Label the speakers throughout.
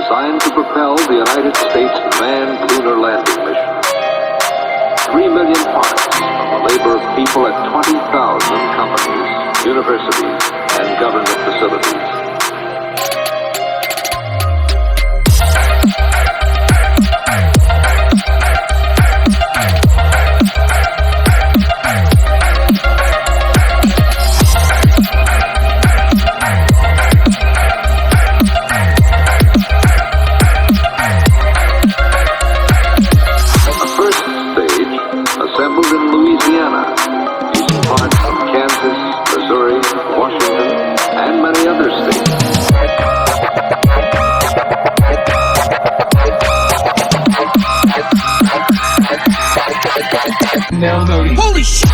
Speaker 1: designed to propel the United States manned lunar landing mission. 3 million parts from the labor of people at 20,000 companies, universities, and government facilities. Assembled in Louisiana, using parts from Kansas, Missouri, Washington, and many other states.
Speaker 2: Now loading. Holy shit!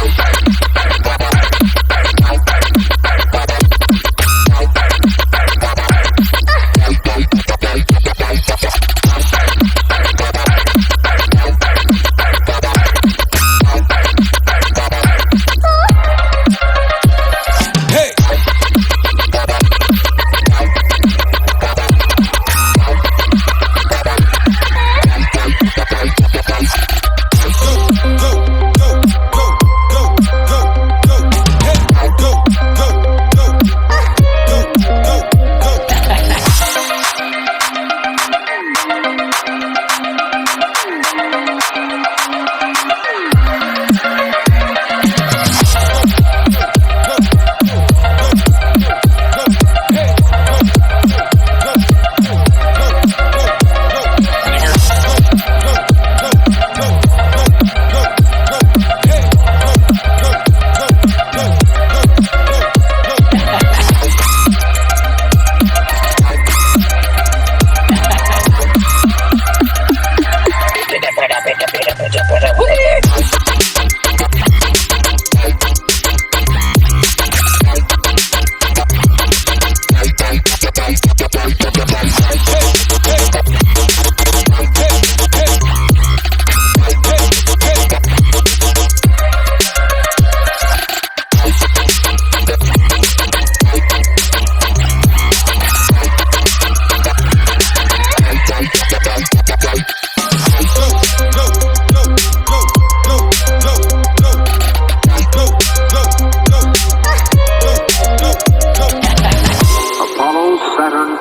Speaker 1: Saturn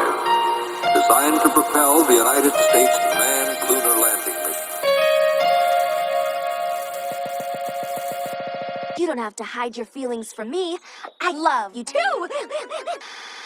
Speaker 1: V, designed to propel the United States manned lunar landing mission.
Speaker 3: You don't have to hide your feelings from me. I love you too.